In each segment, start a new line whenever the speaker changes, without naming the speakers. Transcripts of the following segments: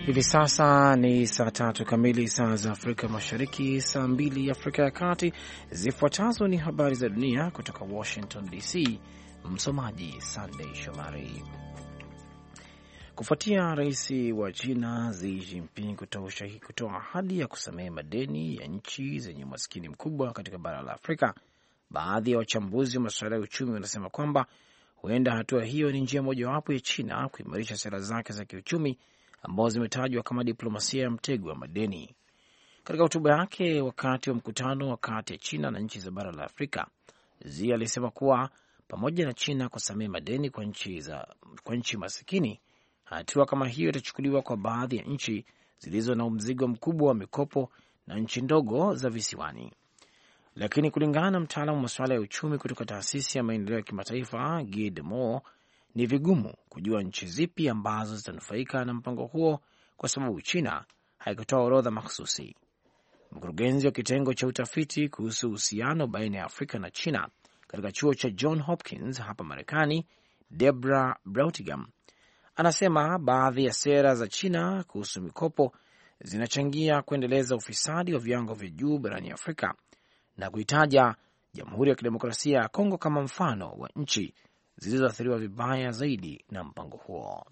Hivi sasa ni saa 3 kamili saa za Afrika Mashariki, saa 2 Afrika ya Kati. Zifuatazo ni habari za dunia kutoka Washington DC. Msomaji Sunday Shomari. Kufuatia rais wa China Xi Jinping kutoa ahadi ya kusamehe madeni ya nchi zenye umaskini mkubwa katika bara la Afrika, baadhi ya wachambuzi wa masuala ya uchumi wanasema kwamba huenda hatua hiyo ni njia mojawapo ya China kuimarisha sera zake za kiuchumi ambazo zimetajwa kama diplomasia ya mtego wa madeni. Katika hotuba yake wakati wa mkutano wa kati ya China na nchi za bara la Afrika, Xi alisema kuwa pamoja na China kusamehe madeni kwa nchi masikini, hatua kama hiyo itachukuliwa kwa baadhi ya nchi zilizo na mzigo mkubwa wa mikopo na nchi ndogo za visiwani. Lakini kulingana na mtaalamu wa masuala ya uchumi kutoka taasisi ya maendeleo ya kimataifa Guy Debord, ni vigumu kujua nchi zipi ambazo zitanufaika na mpango huo kwa sababu China haikutoa orodha mahsusi. Mkurugenzi wa kitengo cha utafiti kuhusu uhusiano baina ya Afrika na China katika chuo cha John Hopkins hapa Marekani, Deborah Brautigam, anasema baadhi ya sera za China kuhusu mikopo zinachangia kuendeleza ufisadi wa viwango vya juu barani Afrika na kuitaja Jamhuri ya Kidemokrasia ya Kongo kama mfano wa nchi zilizoathiriwa vibaya zaidi na mpango huo.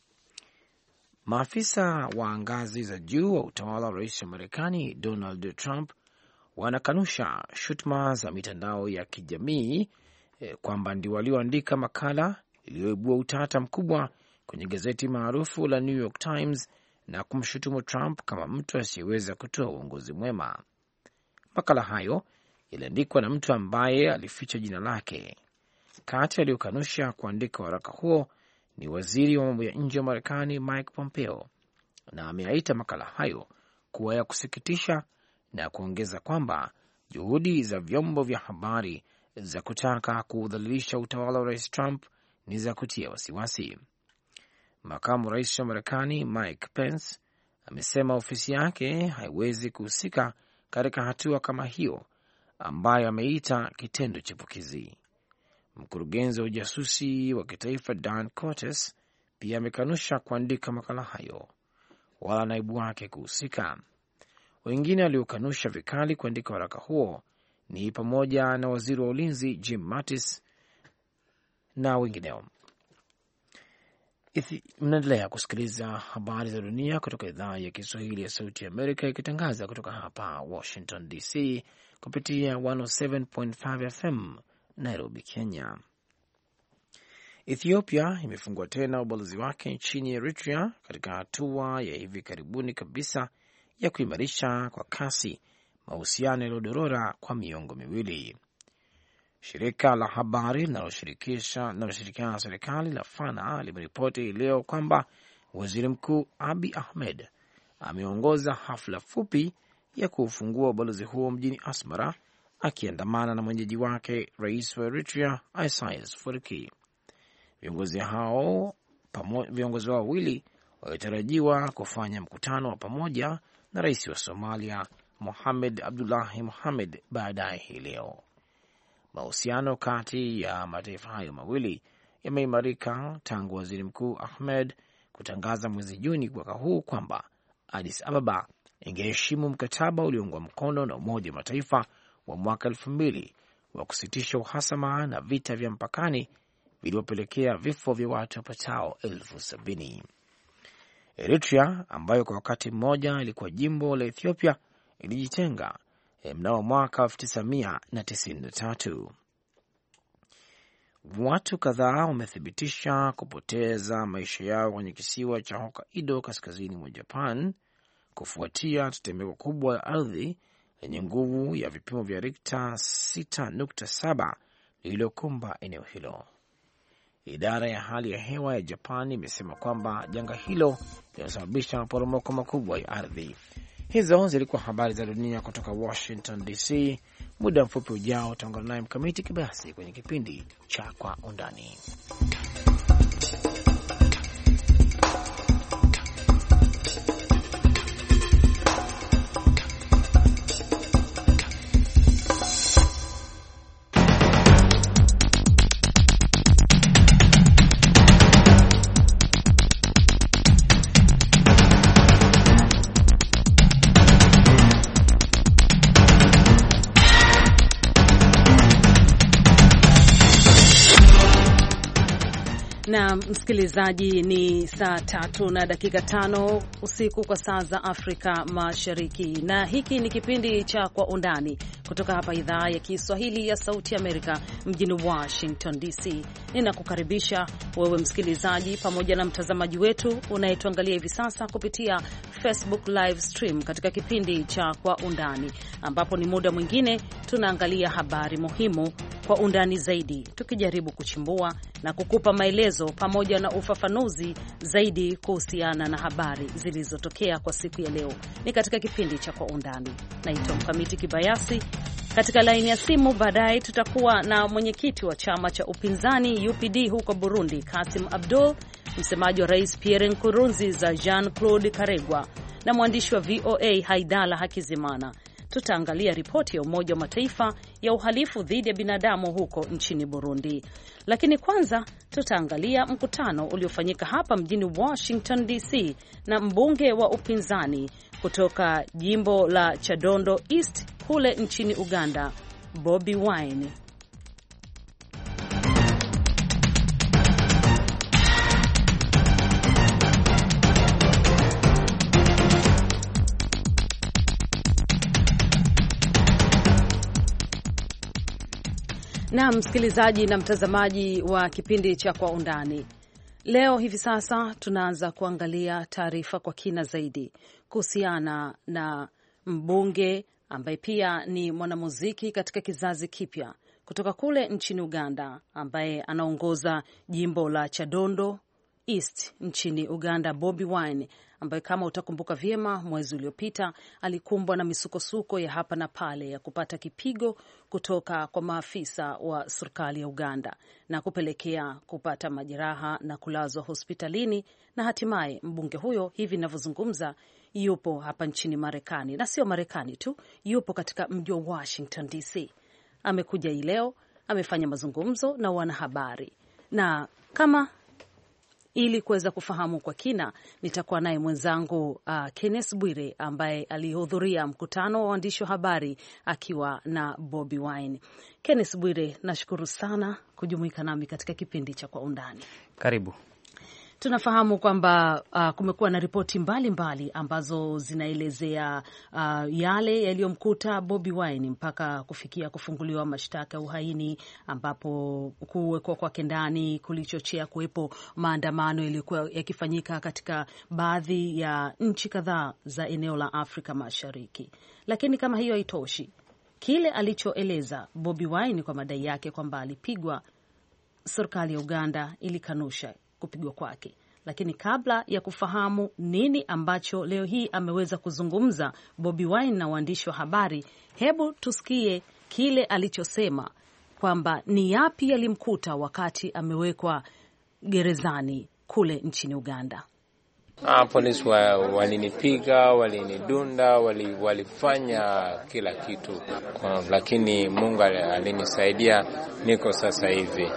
Maafisa wa ngazi za juu wa utawala wa rais wa Marekani Donald Trump wanakanusha shutuma za mitandao ya kijamii kwamba ndio walioandika makala iliyoibua utata mkubwa kwenye gazeti maarufu la New York Times na kumshutumu Trump kama mtu asiyeweza kutoa uongozi mwema. Makala hayo yaliandikwa na mtu ambaye alificha jina lake. Kati aliyokanusha kuandika waraka huo ni waziri wa mambo ya nje wa Marekani Mike Pompeo, na ameaita makala hayo kuwa ya kusikitisha na kuongeza kwamba juhudi za vyombo vya habari za kutaka kuudhalilisha utawala wa rais Trump ni za kutia wasiwasi. Makamu rais wa Marekani Mike Pence amesema ofisi yake haiwezi kuhusika katika hatua kama hiyo ambayo ameita kitendo chipukizi. Mkurugenzi wa ujasusi wa kitaifa Dan Cortes pia amekanusha kuandika makala hayo wala naibu wake kuhusika. Wengine waliokanusha vikali kuandika waraka huo ni pamoja na waziri wa ulinzi Jim Mattis na wengineo. Mnaendelea kusikiliza habari za dunia kutoka idhaa ya Kiswahili ya Sauti ya Amerika ikitangaza kutoka hapa Washington DC kupitia 107.5 FM Nairobi, Kenya. Ethiopia imefungua tena ubalozi wake nchini Eritrea katika hatua ya hivi karibuni kabisa ya kuimarisha kwa kasi mahusiano yaliyodorora kwa miongo miwili. Shirika la habari linaloshirikiana na serikali la Fana limeripoti leo kwamba waziri mkuu Abiy Ahmed ameongoza hafla fupi ya kuufungua ubalozi huo mjini Asmara akiandamana na mwenyeji wake rais wa Eritrea Isaias Afwerki. Viongozi hao wawili walitarajiwa kufanya mkutano wa pamoja na rais wa Somalia Mohamed Abdullahi Mohamed baadaye hii leo. Mahusiano kati ya mataifa hayo mawili yameimarika tangu waziri mkuu Ahmed kutangaza mwezi Juni mwaka huu kwamba Addis Ababa ingeheshimu mkataba ulioungwa mkono na Umoja wa Mataifa wa mwaka 2000 wa kusitisha uhasama na vita vya mpakani vilivyopelekea vifo vya watu wapatao 70,000. Eritrea ambayo kwa wakati mmoja ilikuwa jimbo la Ethiopia ilijitenga mnamo mwaka 1993. Watu kadhaa wamethibitisha kupoteza maisha yao kwenye kisiwa cha Hokkaido kaskazini mwa Japan kufuatia tetemeko kubwa la ardhi lenye nguvu ya vipimo vya Richter 6.7 lililokumba eneo hilo. Idara ya hali ya hewa ya Japan imesema kwamba janga hilo linasababisha maporomoko makubwa ya ardhi. Hizo zilikuwa habari za dunia kutoka Washington DC. Muda mfupi ujao utaungana naye Mkamiti Kibayasi kwenye kipindi cha Kwa Undani.
Na msikilizaji, ni saa 3:05 usiku kwa saa za Afrika Mashariki, na hiki ni kipindi cha Kwa Undani kutoka hapa idhaa ya Kiswahili ya Sauti Amerika mjini Washington DC. Ninakukaribisha wewe msikilizaji pamoja na mtazamaji wetu unayetuangalia hivi sasa kupitia Facebook live stream katika kipindi cha Kwa Undani, ambapo ni muda mwingine tunaangalia habari muhimu kwa undani zaidi, tukijaribu kuchimbua na kukupa maelezo pamoja na ufafanuzi zaidi kuhusiana na habari zilizotokea kwa siku ya leo. Ni katika kipindi cha Kwa Undani. Naitwa Mkamiti Kibayasi. Katika laini ya simu baadaye tutakuwa na mwenyekiti wa chama cha upinzani UPD huko Burundi, Kasim Abdul, msemaji wa Rais Pierre Nkurunziza Jean-Claude Karegwa, na mwandishi wa VOA Haidala Hakizimana. Tutaangalia ripoti ya Umoja wa Mataifa ya uhalifu dhidi ya binadamu huko nchini Burundi. Lakini kwanza tutaangalia mkutano uliofanyika hapa mjini Washington DC na mbunge wa upinzani kutoka jimbo la Chadondo East kule nchini Uganda, Bobi Wine. Na msikilizaji na mtazamaji wa kipindi cha Kwa Undani, leo hivi sasa tunaanza kuangalia taarifa kwa kina zaidi kuhusiana na mbunge ambaye pia ni mwanamuziki katika kizazi kipya kutoka kule nchini Uganda, ambaye anaongoza jimbo la Chadondo East nchini Uganda, Bobi Wine, ambaye kama utakumbuka vyema mwezi uliopita alikumbwa na misukosuko ya hapa na pale ya kupata kipigo kutoka kwa maafisa wa serikali ya Uganda na kupelekea kupata majeraha na kulazwa hospitalini, na hatimaye mbunge huyo hivi ninavyozungumza yupo hapa nchini Marekani, na sio Marekani tu, yupo katika mji wa Washington DC. Amekuja hii leo, amefanya mazungumzo na wanahabari, na kama ili kuweza kufahamu kwa kina, nitakuwa naye mwenzangu Kenneth Bwire ambaye alihudhuria mkutano wa waandishi wa habari akiwa na Bobi Wine. Kenneth Bwire, nashukuru sana kujumuika nami katika kipindi cha Kwa Undani.
Karibu.
Tunafahamu kwamba kumekuwa na ripoti mbalimbali ambazo zinaelezea yale yaliyomkuta Bobi Wine mpaka kufikia kufunguliwa mashtaka ya uhaini, ambapo kuwekwa kwake ndani kulichochea kuwepo maandamano yaliyokuwa yakifanyika katika baadhi ya nchi kadhaa za eneo la Afrika Mashariki. Lakini kama hiyo haitoshi, kile alichoeleza Bobi Wine kwa madai yake kwamba alipigwa, serikali ya Uganda ilikanusha kupigwa kwake. Lakini kabla ya kufahamu nini ambacho leo hii ameweza kuzungumza Bobi Wine na waandishi wa habari, hebu tusikie kile alichosema kwamba ni yapi yalimkuta wakati amewekwa gerezani kule nchini Uganda.
Polisi walinipiga, walinidunda, walifanya kila kitu, lakini Mungu alinisaidia, niko sasa hivi.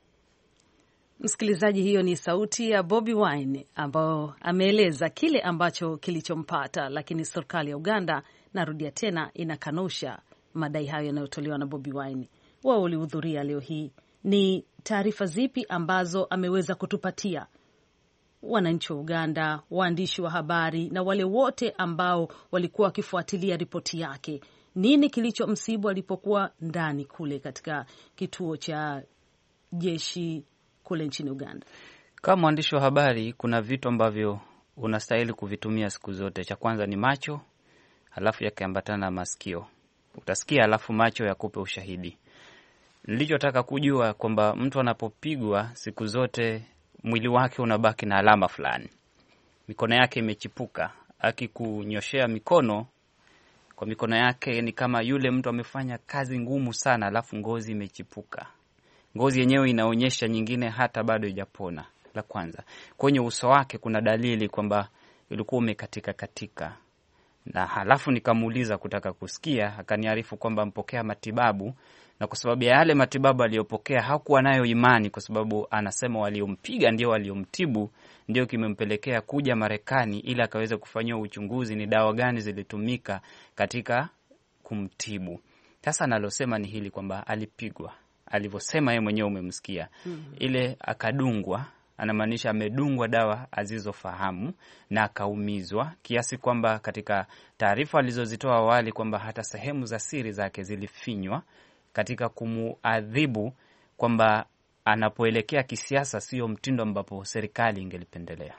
Msikilizaji, hiyo ni sauti ya Bobi Wine ambao ameeleza kile ambacho kilichompata, lakini serikali ya Uganda, narudia tena, inakanusha madai hayo yanayotolewa na Bobi Wine. Wao walihudhuria leo hii. Ni taarifa zipi ambazo ameweza kutupatia wananchi wa Uganda, waandishi wa habari na wale wote ambao walikuwa wakifuatilia ripoti yake? Nini kilichomsibu alipokuwa ndani kule katika kituo cha jeshi kule nchini Uganda?
Kama mwandishi wa habari, kuna vitu ambavyo unastahili kuvitumia siku zote. Cha kwanza ni macho, halafu yakiambatana na masikio. Utasikia halafu macho yakupe ushahidi. Nilichotaka kujua kwamba mtu anapopigwa siku zote mwili wake unabaki na alama fulani. Mikono yake imechipuka. Akikunyoshea mikono, kwa mikono yake ni kama yule mtu amefanya kazi ngumu sana, halafu ngozi imechipuka. Ngozi yenyewe inaonyesha nyingine hata bado haijapona. La kwanza, kwenye uso wake kuna dalili kwamba ulikuwa umekatika katika. Na halafu nikamuuliza kutaka kusikia, akaniarifu kwamba mpokea matibabu, na kwa sababu ya yale matibabu aliyopokea hakuwa nayo imani, kwa sababu anasema waliompiga ndio waliomtibu, ndio kimempelekea kuja Marekani ili akaweza kufanywa uchunguzi ni dawa gani zilitumika katika kumtibu. Sasa nalosema ni hili kwamba alipigwa. Alivyosema yeye mwenyewe umemsikia. Ile akadungwa anamaanisha amedungwa dawa azizofahamu na akaumizwa, kiasi kwamba katika taarifa alizozitoa awali kwamba hata sehemu za siri zake zilifinywa katika kumuadhibu, kwamba anapoelekea kisiasa sio mtindo ambapo serikali ingelipendelea.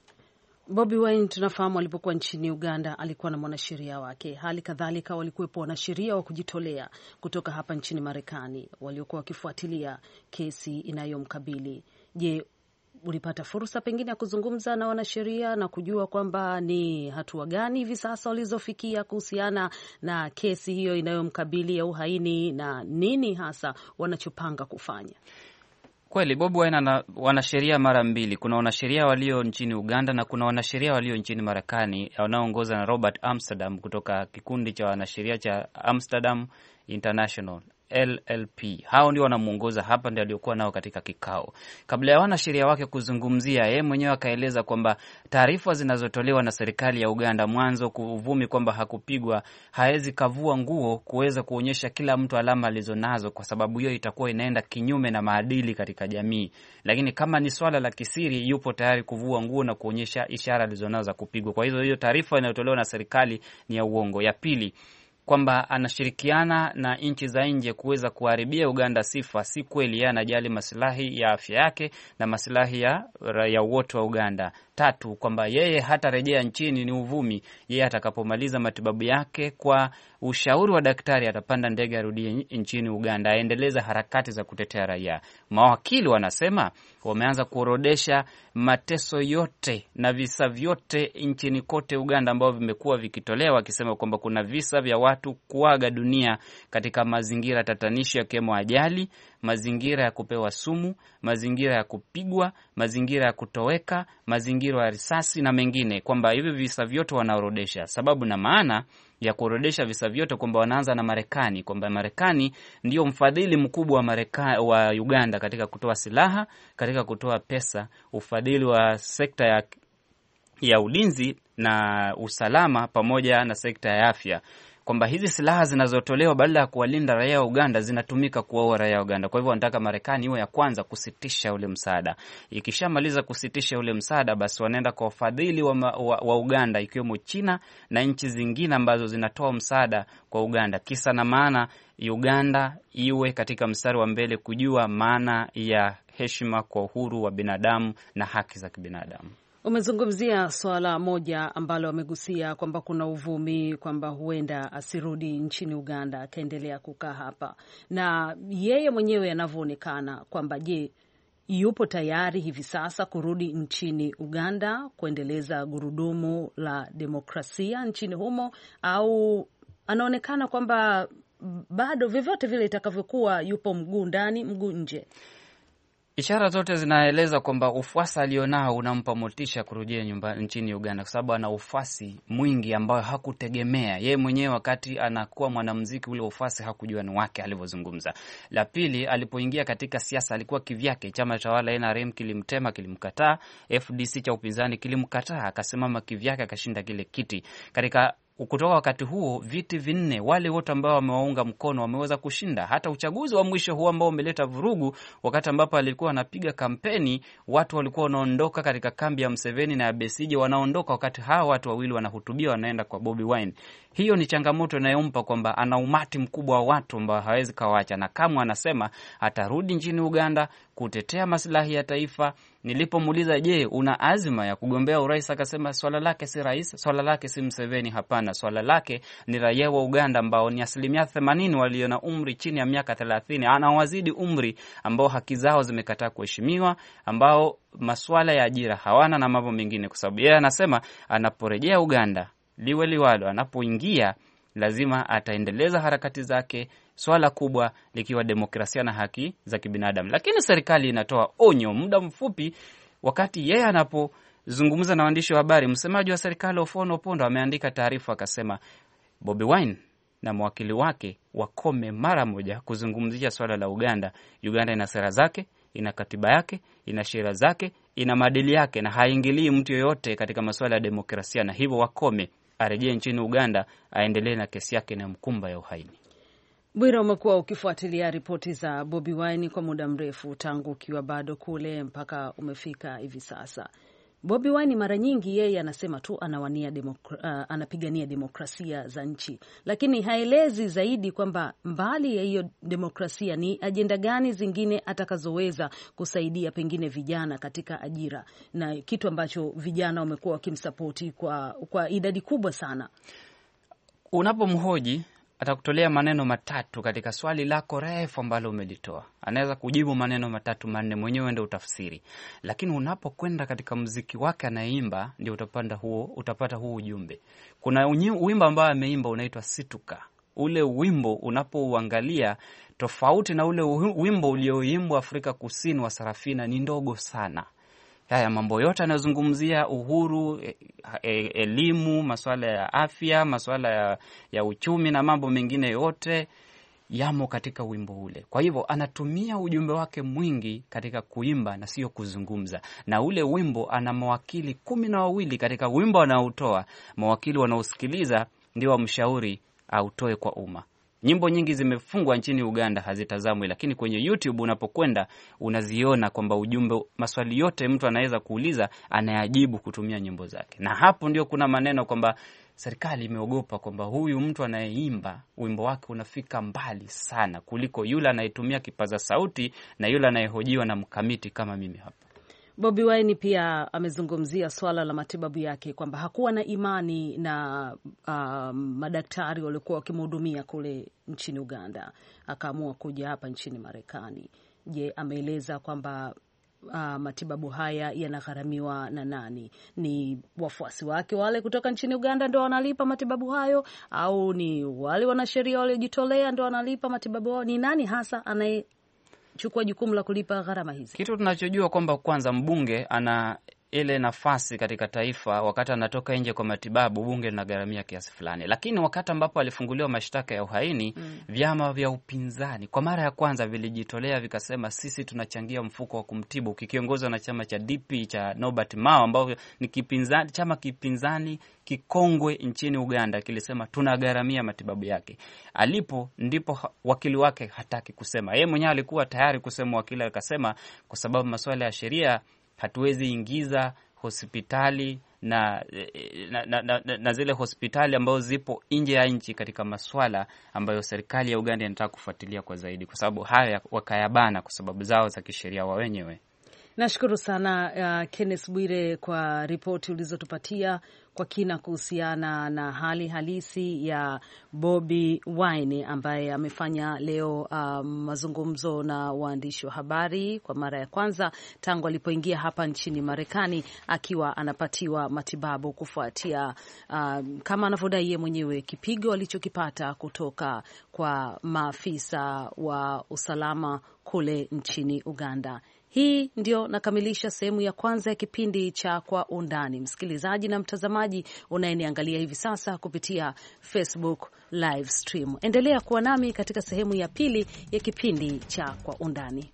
Bobi Wine tunafahamu alipokuwa nchini Uganda alikuwa na mwanasheria wake. Hali kadhalika walikuwepo wanasheria wa kujitolea kutoka hapa nchini Marekani waliokuwa wakifuatilia kesi inayomkabili. Je, ulipata fursa pengine ya kuzungumza na wanasheria na kujua kwamba ni hatua gani hivi sasa walizofikia kuhusiana na kesi hiyo inayomkabili ya uhaini na nini hasa wanachopanga kufanya?
Kweli Bobi Wine ana wanasheria mara mbili. Kuna wanasheria walio nchini Uganda na kuna wanasheria walio nchini Marekani wanaoongozwa na Robert Amsterdam kutoka kikundi cha wanasheria cha Amsterdam International LLP. Hao ndio wanamuongoza hapa, ndio aliokuwa nao katika kikao. Kabla ya wanasheria wake kuzungumzia, yeye mwenyewe akaeleza kwamba taarifa zinazotolewa na serikali ya Uganda mwanzo kuvumi kwamba hakupigwa, haezi kavua nguo kuweza kuonyesha kila mtu alama alizonazo, kwa sababu hiyo itakuwa inaenda kinyume na maadili katika jamii. Lakini kama ni swala la kisiri, yupo tayari kuvua nguo na kuonyesha ishara alizonazo za kupigwa. Kwa hiyo taarifa inayotolewa na serikali ni ya uongo. Ya pili, kwamba anashirikiana na nchi za nje kuweza kuharibia Uganda sifa, si kweli. Yeye anajali maslahi ya afya yake na maslahi ya raia wote wa Uganda. Tatu, kwamba yeye hatarejea nchini ni uvumi. Yeye atakapomaliza matibabu yake kwa ushauri wa daktari atapanda ndege arudie nchini Uganda, aendeleza harakati za kutetea raia. Mawakili wanasema wameanza kuorodesha mateso yote na visa vyote nchini kote Uganda ambao vimekuwa vikitolewa, wakisema kwamba kuna visa vya watu kuaga dunia katika mazingira tatanishi, yakiwemo ajali, mazingira ya kupewa sumu, mazingira ya kupigwa, mazingira ya kutoweka, mazingira ya risasi na mengine, kwamba hivi visa vyote wanaorodesha. Sababu na maana ya kuorodesha visa vyote kwamba wanaanza na Marekani, kwamba Marekani ndio mfadhili mkubwa wa Uganda katika kutoa silaha, katika kutoa pesa, ufadhili wa sekta ya ulinzi na usalama pamoja na sekta ya afya, kwamba hizi silaha zinazotolewa badala ya kuwalinda raia wa Uganda zinatumika kuwaua raia wa Uganda. Kwa hivyo wanataka Marekani iwe ya kwanza kusitisha ule msaada. Ikishamaliza kusitisha ule msaada, basi wanaenda kwa wafadhili wa Uganda, ikiwemo China na nchi zingine ambazo zinatoa msaada kwa Uganda. Kisa na maana Uganda iwe katika mstari wa mbele kujua maana ya heshima kwa uhuru wa binadamu na haki za kibinadamu.
Umezungumzia swala moja ambalo amegusia kwamba kuna uvumi kwamba huenda asirudi nchini Uganda, akaendelea kukaa hapa, na yeye mwenyewe anavyoonekana kwamba je, yupo tayari hivi sasa kurudi nchini Uganda kuendeleza gurudumu la demokrasia nchini humo, au anaonekana kwamba bado vyovyote vile itakavyokuwa yupo mguu ndani mguu nje?
Ishara zote zinaeleza kwamba ufuasi alionao unampa motisha kurejea nchini Uganda, kwa sababu ana ufuasi mwingi ambao hakutegemea. Yeye mwenyewe wakati anakuwa mwanamuziki, ule ufuasi hakujua ni wake alivyozungumza. La pili, alipoingia katika siasa alikuwa kivyake. Chama tawala NRM kilimtema, kilimkataa. FDC cha upinzani kilimkataa, akasimama kivyake, akashinda kile kiti. Kutoka wakati huo viti 4 wale wote ambao wamewaunga mkono wameweza kushinda. Hata uchaguzi wa mwisho huo ambao umeleta vurugu, wakati ambapo alikuwa anapiga kampeni, watu walikuwa wanaondoka katika kambi ya Museveni na ya Besigye, wanaondoka wakati hawa watu wawili wanahutubia, wanaenda kwa Bobi Wine. Hiyo ni changamoto inayompa kwamba ana umati mkubwa wa watu ambao hawezi kawacha, na kama anasema atarudi nchini Uganda kutetea maslahi ya taifa. Nilipomuuliza, je, una azma ya kugombea urais, akasema swala lake si rais, swala lake si Museveni, hapana, swala lake ni raia wa Uganda ambao ni 80% walio na umri chini ya miaka 30, anawazidi umri, ambao haki zao zimekataa kuheshimiwa, ambao masuala ya ajira hawana na mambo mengine, kwa sababu yeye anasema anaporejea Uganda liwe liwalo, anapoingia lazima ataendeleza harakati zake, swala kubwa likiwa demokrasia na haki za kibinadamu. Lakini serikali inatoa onyo muda mfupi wakati yeye anapozungumza na waandishi wa habari. Msemaji wa serikali Ofono Opondo ameandika taarifa akasema Bobi Wine na mwakili wake wakome mara moja kuzungumzia swala la Uganda. Uganda ina sera zake, ina katiba yake, ina sheria zake, ina maadili yake, na haingilii mtu yoyote katika masuala ya demokrasia, na hivyo wakome, arejee nchini Uganda, aendelee na kesi yake na mkumba ya uhaini.
Bwira, umekuwa ukifuatilia ripoti za Bobi Wine kwa muda mrefu, tangu ukiwa bado kule mpaka umefika hivi sasa. Bobi Wine mara nyingi yeye anasema tu anapigania demokrasia za nchi, lakini haelezi zaidi kwamba mbali ya hiyo demokrasia ni ajenda gani zingine atakazoweza kusaidia pengine vijana katika ajira, na kitu ambacho vijana wamekuwa wakimsapoti kwa idadi kubwa sana.
Unapomhoji atakutolea maneno matatu katika swali lako refu ambalo umelitoa. Anaweza kujibu maneno matatu manne, mwenyewe ndio utafsiri. Lakini unapokwenda katika muziki wake anayeimba, ndio utapata huo ujumbe. Kuna wimbo ambao ameimba unaitwa Situka. Ule wimbo unapouangalia, tofauti na ule wimbo ulioimbwa Afrika Kusini wa Sarafina, ni ndogo sana. Haya mambo yote yanazungumzia uhuru, elimu, masuala ya afya, masuala ya uchumi na mambo mengine yote yamo katika wimbo ule. Kwa hivyo anatumia ujumbe wake mwingi katika kuimba na sio kuzungumza. Na ule wimbo ana mawakili 12 katika wimbo anaotoa. Mawakili wanaosikiliza ndio wamshauri autoe kwa umma. Nyimbo nyingi zimefungwa nchini Uganda, hazitazamwi, lakini kwenye YouTube unapokwenda unaziona kwamba ujumbe, maswali yote mtu anaweza kuuliza, anayajibu kutumia nyimbo zake. Na hapo ndio kuna maneno kwamba serikali imeogopa kwamba huyu mtu anayeimba wimbo wake unafika mbali sana kuliko yule anayetumia kipaza sauti na yule anayehojiwa na mkamiti kama mimi hapa.
Bobi Wine pia amezungumzia swala la matibabu yake, kwamba hakuwa na imani na madaktari waliokuwa wakimhudumia kule nchini Uganda, akaamua kuja hapa nchini Marekani. Je, ameeleza kwamba matibabu haya yanagharamiwa na nani? Ni wafuasi wake wale kutoka nchini Uganda ndio wanalipa matibabu hayo, au ni wale wanasheria waliojitolea ndio wanalipa matibabu hayo? Ni nani hasa chukua jukumu la kulipa gharama hizi?
Kitu tunachojua kwamba kwanza mbunge ana ile nafasi katika taifa, wakati anatoka nje kwa matibabu, bunge linagharamia kiasi fulani. Lakini wakati ambapo alifunguliwa mashtaka ya uhaini, vyama vya upinzani kwa mara ya kwanza vilijitolea vikasema, sisi tunachangia mfuko wa kumtibu, kikiongozwa na chama cha DP cha Norbert Mao, ambao ni chama kipinzani kikongwe nchini Uganda, kilisema tunagharamia matibabu yake. Ndipo wakili wake hataki kusema. Yeye mwenyewe alikuwa tayari kusema, wakili akasema kwa sababu masuala ya sheria hatuwezi ingiza hospitali na zile hospitali ambazo zipo nje ya nchi katika masuala ambayo serikali ya Uganda inataka kufuatilia kwa zaidi, kwa sababu haya wakayabana kwa sababu zao za kisheria wa wenyewe.
Nashukuru sana Kenneth Bwire kwa ripoti ulizotupatia kwa kina kuhusiana na hali halisi ya Bobi Wine ambaye amefanya leo mazungumzo na waandishi wa habari kwa mara ya kwanza tangu alipoingia hapa nchini Marekani, akiwa anapatiwa matibabu kufuatia kama anavyodai yeye mwenyewe kipigo alichokipata kutoka kwa maafisa wa usalama kule nchini Uganda. Hii ndio nakamilisha sehemu ya kwanza ya kipindi cha Kwa Undani. Msikilizaji na mtazamaji unayeniangalia hivi sasa kupitia Facebook live stream, endelea kuwa nami katika sehemu ya pili ya kipindi cha Kwa Undani.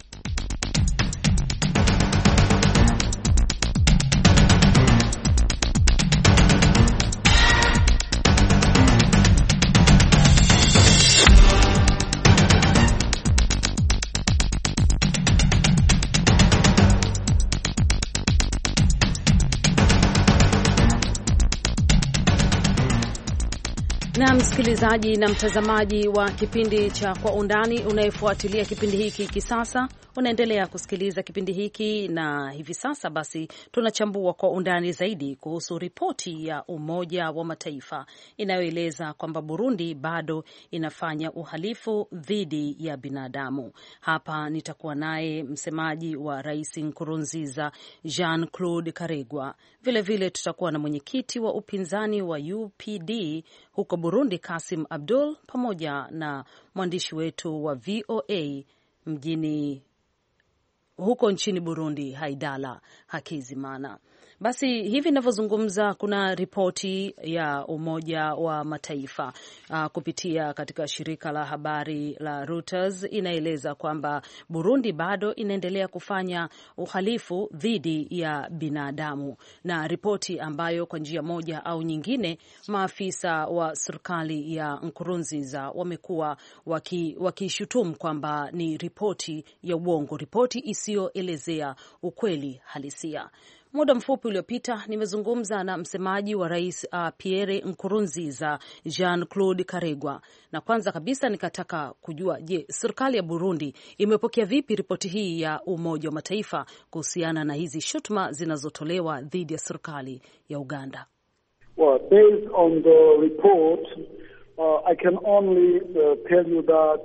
Na msikilizaji na mtazamaji wa kipindi cha Kwa Undani, unayefuatilia kipindi hiki kisasa, unaendelea kusikiliza kipindi hiki, na hivi sasa basi tunachambua kwa undani zaidi kuhusu ripoti ya Umoja wa Mataifa inayoeleza kwamba Burundi bado inafanya uhalifu dhidi ya binadamu. Hapa nitakuwa naye msemaji wa Rais Nkurunziza, Jean-Claude Karegwa. Vile tutakuwa na mwenyekiti wa upinzani wa UPD huko Burundi, Kasim Abdul, pamoja na mwandishi wetu wa VOA huko nchini Burundi, Haidala Hakizimana. Basi hivi ninavyozungumza, kuna ripoti ya Umoja wa Mataifa kupitia katika shirika la habari la Reuters inaeleza kwamba Burundi bado inaendelea kufanya uhalifu dhidi ya binadamu, na ripoti ambayo kwa njia moja au nyingine maafisa wa serikali ya Nkurunziza wamekuwa wakishutumu kwamba ni ripoti ya uongo, ripoti isiyoelezea ukweli halisia. Muda mfupi uliopita nimezungumza na msemaji wa rais Pierre Nkurunziza, Jean-Claude Karegwa, na kwanza kabisa nikataka kujua, je, serikali ya Burundi imepokea vipi ripoti hii ya Umoja wa Mataifa kuhusiana na hizi shutuma zinazotolewa dhidi ya serikali ya Uganda?
Well, based on the report, I can only tell you that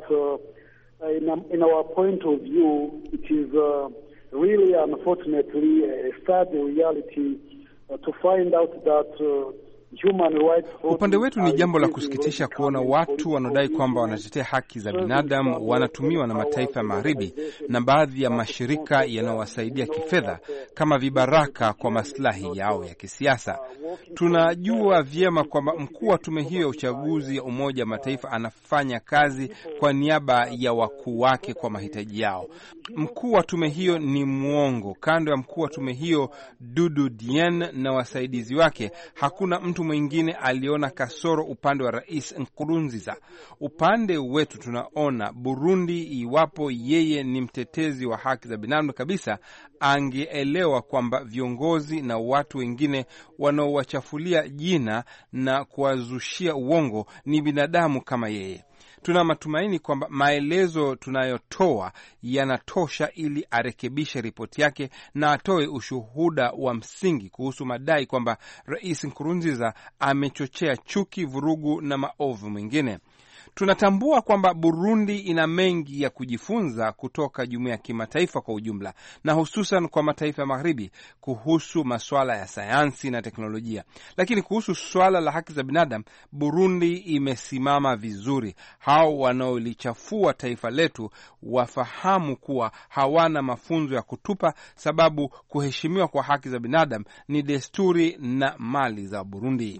in our point of view, it is really, unfortunately, a sad reality to find out that human rights.
Upande wetu ni jambo la kusikitisha kuona watu wanaodai kwamba wanatetea haki za binadamu wanatumiwa na mataifa ya magharibi na baadhi ya mashirika yanayowasaidia kifedha kama vibaraka kwa maslahi yao ya kisiasa. Tunajua vyema kwamba mkuu wa tume hiyo ya uchaguzi ya Umoja wa Mataifa anafanya kazi kwa niaba ya wakuu wake kwa mahitaji yao. Mkuu wa tume hiyo ni muongo. Kando ya mkuu wa tume hiyo Dudu Dieng na wasaidizi wake, hakuna mtu mwingine aliona kasoro upande wa Rais Nkurunziza. Upande wetu tunaona Burundi, iwapo yeye ni mtetezi wa haki za binadamu kabisa, angeelewa kwamba viongozi na watu wengine wanaowachafulia jina na kuwazushia uongo ni binadamu kama yeye. Tuna matumaini kwamba maelezo tunayotoa yanatosha ili arekebishe ripoti yake na atoe ushuhuda wa msingi kuhusu madai kwamba Rais Nkurunziza amechochea chuki, vurugu na maovu mengine. Tunatambua kwamba Burundi ina mengi ya kujifunza kutoka jumuiya ya kimataifa kwa ujumla, na hususan kwa mataifa ya magharibi kuhusu masuala ya sayansi na teknolojia. Lakini kuhusu swala la haki za binadamu, Burundi imesimama vizuri. Hao wanaolichafua taifa letu wafahamu kuwa hawana mafunzo ya kutupa, sababu kuheshimiwa kwa haki za binadamu ni desturi na mali za Burundi.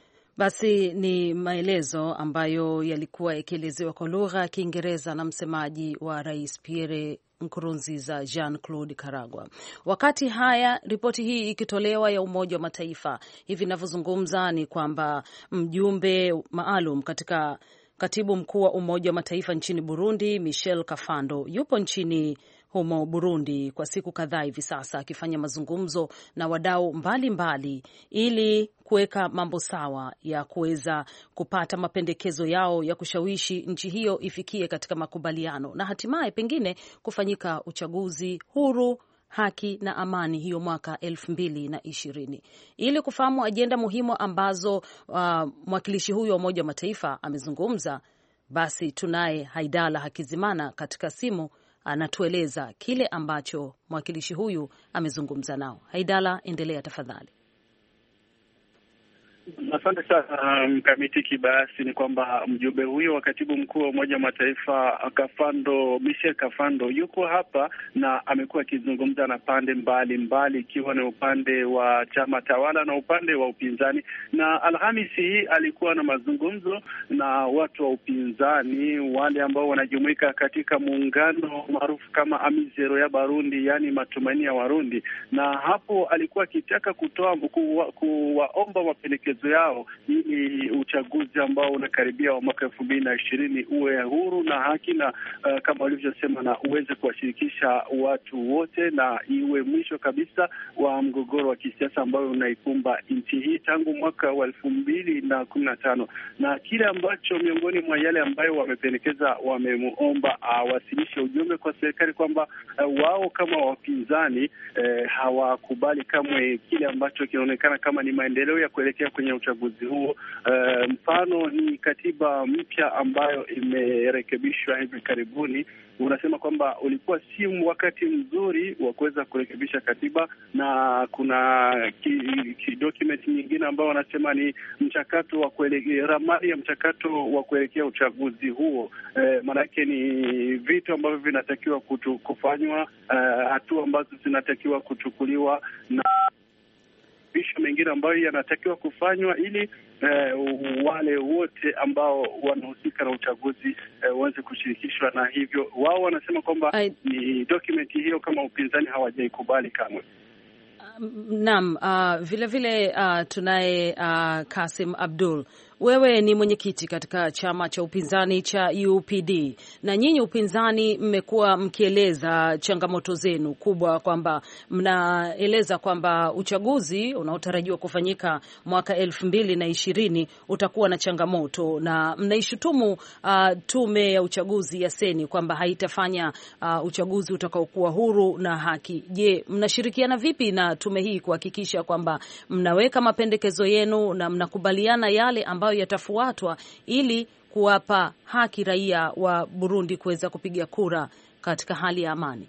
Basi ni maelezo ambayo yalikuwa yakielezewa kwa lugha ya Kiingereza na msemaji wa Rais Pierre Nkurunziza, Jean-Claude Karagwa. Wakati haya ripoti hii ikitolewa ya Umoja wa Mataifa, hivi ninavyozungumza ni kwamba mjumbe maalum katika katibu mkuu wa Umoja wa Mataifa nchini Burundi, Michel Kafando, yupo nchini humo Burundi kwa siku kadhaa hivi sasa akifanya mazungumzo na wadau mbalimbali ili kuweka mambo sawa ya kuweza kupata mapendekezo yao ya kushawishi nchi hiyo ifikie katika makubaliano na hatimaye pengine kufanyika uchaguzi huru, haki na amani hiyo mwaka 2020. Ili kufahamu ajenda muhimu ambazo mwakilishi huyo wa Umoja wa Mataifa amezungumza, basi tunaye Haidala Hakizimana katika simu, anatueleza kile ambacho mwakilishi huyu amezungumza nao. Haidala, endelea tafadhali.
Asante sana mkamiti Kibayasi. Ni kwamba mjumbe huyo wa katibu mkuu wa Umoja wa Mataifa Kafando, Michel Kafando, yuko hapa na amekuwa akizungumza na pande mbalimbali, ikiwa ni upande wa chama tawala na upande wa upinzani. Na Alhamisi hii alikuwa na mazungumzo na watu wa upinzani, wale ambao wanajumuika katika muungano maarufu kama Amizero ya Barundi, yani matumaini ya Warundi. Na hapo alikuwa akitaka kuwaomba mapendekezo yao ili uchaguzi ambao unakaribia wa mwaka 2020 uwe huru na haki na kama walivyosema, na uweze kuwashirikisha watu wote, na iwe mwisho kabisa wa mgogoro wa kisiasa ambao unaikumba nchi hii tangu mwaka wa 2015. Na kile ambacho miongoni mwa yale ambayo wamependekeza, wamemuomba awasilishe ujumbe kwa serikali kwamba wao kama wapinzani hawakubali kamwe kile ambacho kinaonekana kama ni maendeleo ya kuelekea kwenye uchaguzi huo. Mfano ni katiba mpya ambayo imerekebishwa hivi karibuni. Unasema kwamba ulikuwa si wakati mzuri wa kuweza kurekebisha katiba, na kuna document nyingine ambao wanasema ni mchakato wa kuelekea ramani ya mchakato wa kuelekea uchaguzi huo. Maanake ni vitu ambavyo vinatakiwa kufanywa, hatua ambazo zinatakiwa kuchukuliwa marekebisho mengine ambayo yanatakiwa kufanywa ili wale wote ambao wanahusika na uchaguzi waweze kushirikishwa, na hivyo wao wanasema kwamba ni dokumenti hiyo kama upinzani hawajaikubali kamwe.
Naam, vile tunaye Kasim Abdul. Wewe ni mwenyekiti katika chama cha upinzani cha UPD, na nyinyi upinzani mmekuwa mkieleza changamoto zenu kubwa, kwamba mnaeleza kwamba uchaguzi unaotarajiwa kufanyika mwaka 2020 utakuwa na changamoto, na mnaishutumu tume ya uchaguzi ya Seni kwamba haitafanya uchaguzi utakaokuwa huru na haki. Je, mnashirikiana vipi na tume hii kuhakikisha kwamba mnaweka mapendekezo yenu na mnakubaliana yale ambayo yatafuatwa ili kuwapa haki raia wa Burundi kuweza kupiga kura katika hali ya amani?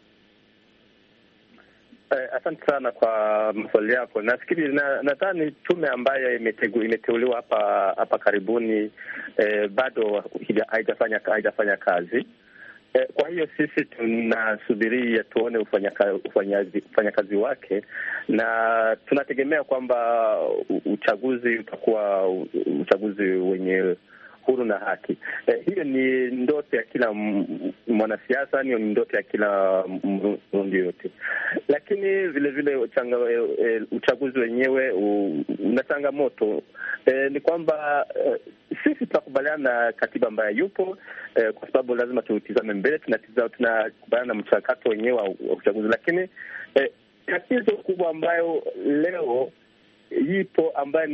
Asante sana kwa maswali yako. Nafikiri nadhani tume ambayo imeteuliwa hapa karibuni bado haijafanya kazi. Kwa hiyo sisi tunasubiria tuone ufanyakazi wake, na tunategemea kwamba uchaguzi utakuwa uchaguzi wenye huru na haki. Hiyo ni ndoto ya kila mwanasiasa, ni ndoto ya kila Mrundi yote. Lakini vile uchaguzi wenyewe una changamoto. Ni kwamba sisi tunakubaliana na katiba ambayo yupo, kwa sababu lazima tutizame mbele, tunakubaliana na mchakato wenyewe wa uchaguzi. Lakini tatizo kubwa ambayo leo ipo ambayo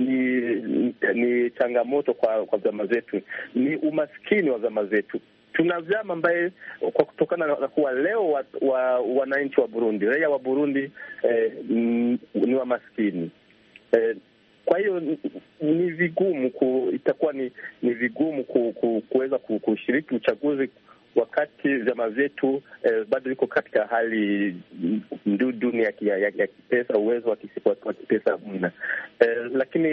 ni changamoto kwa vyama zetu ni umaskini wa vyama zetu. Tuna vyama ambaye kwa kutokana na kuwa leo wananchi wa Burundi, raia wa Burundi ni wa maskini. Kwa hiyo ni vigumu itakuwa ni vigumu kuweza kushiriki uchaguzi wakati vyama vyetu bado viko katika hali duni ya kipesa, uwezo wa kipesa mna. Lakini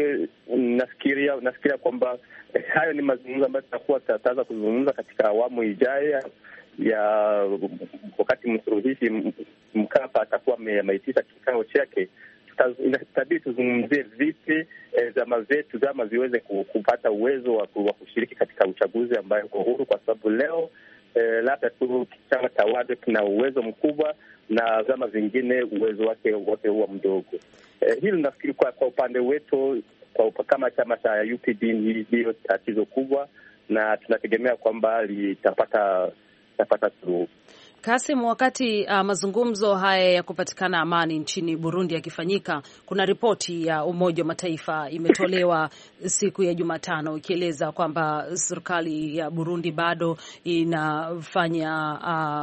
nafikiria kwamba hayo ni mazungumzo ambayo tutaanza kuzungumza katika awamu ijayo ya wakati msuluhishi Mkapa atakuwa ameitisha kikao chake. Itabidi tuzungumzie vipi vyama viweze kupata uwezo wa kushiriki katika uchaguzi ambayo uko huru, kwa sababu leo labda tu chama tawala kina uwezo mkubwa na vyama vingine uwezo wake huwa mdogo. Hili nafikiri kwa upande wetu kama chama cha UPD ndio tatizo kubwa, na tunategemea kwamba litapata suluhu.
Kasim, wakati mazungumzo haya ya kupatikana amani nchini Burundi yakifanyika, kuna ripoti ya Umoja wa Mataifa imetolewa siku ya Jumatano ikieleza kwamba serikali ya Burundi bado inafanya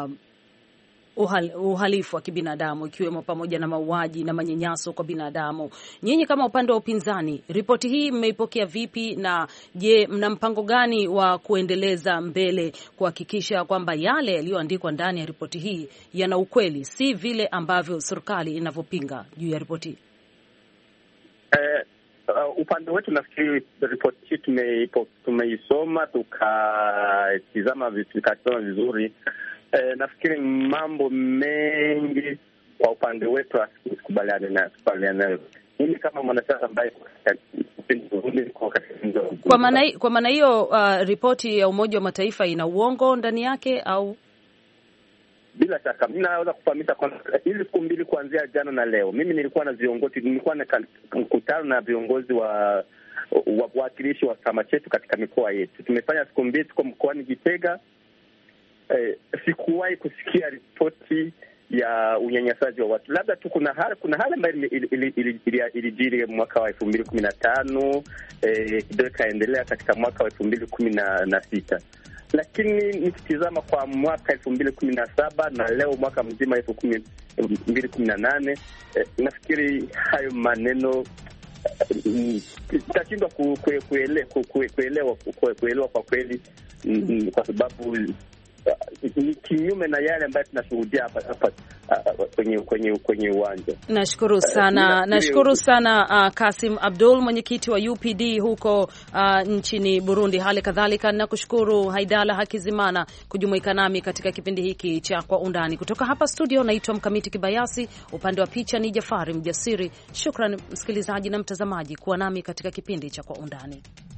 uhalifu wa kibinadamu, ikiwemo pamoja na mauaji na manyanyaso kwa binadamu. Nyinyi kama upande wa upinzani, ripoti hii mmeipokea vipi, na je, mna mpango gani wa kuendeleza mbele kuhakikisha kwamba yale yaliyoandikwa ndani ya ripoti hii yana ukweli, si vile ambavyo serikali inavyopinga juu ya ripoti hii?
Upande wetu nafikiri ripoti hii tumeisoma tukatizama vizuri. Nafikiri mambo mengi kwa upande wetu asikubaliane nayo. Mimi kama mwanasiasa ambaye
kwa maana hiyo ripoti ya Umoja wa Mataifa ina uongo ndani yake au?
Bila shaka mimi naweza kufahamisha kwamba hizi siku mbili kuanzia jana na leo, mimi nilikuwa na mkutano na viongozi wa wawakilishi wa chama chetu katika mikoa yetu. Tumefanya siku mbili, tuko mkoani Gitega. Sikuwahi kusikia ripoti ya unyanyasaji wa watu. Labda tu kuna hali ambayo ilijiri mwaka wa 2015 kidogo kaendelea katika mwaka wa 2016, lakini nikitizama kwa mwaka 2017 na leo mwaka mzima 2018, nafikiri hayo maneno tutashindwa kuelewa kwa kweli, kwa sababu ni kinyume na yale ambayo tunashuhudia hapa kwenye uwanja.
Nashukuru sana Kasim Abdul, mwenyekiti wa UPD huko nchini Burundi. Hali kadhalika nakushukuru Haidala Hakizimana kujumuika nami katika kipindi hiki cha Kwa Undani. Kutoka hapa studio naitwa Mkamiti Kibayasi, upande wa picha ni Jafari Mjasiri. Shukrani msikilizaji na mtazamaji kuwa nami katika kipindi cha Kwa Undani.